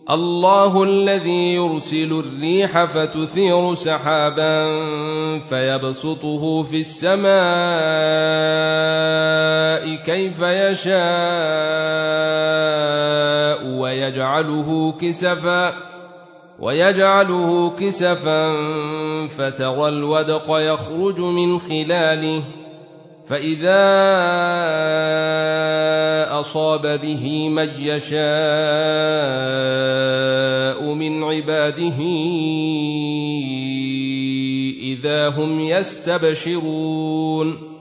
الله الذي يرسل الريح فتثير سحابا فيبسطه في السماء كيف يشاء ويجعله كسفا فترى الودق يخرج من خلاله فإذا أصاب به من يشاء من عباده إذا هم يستبشرون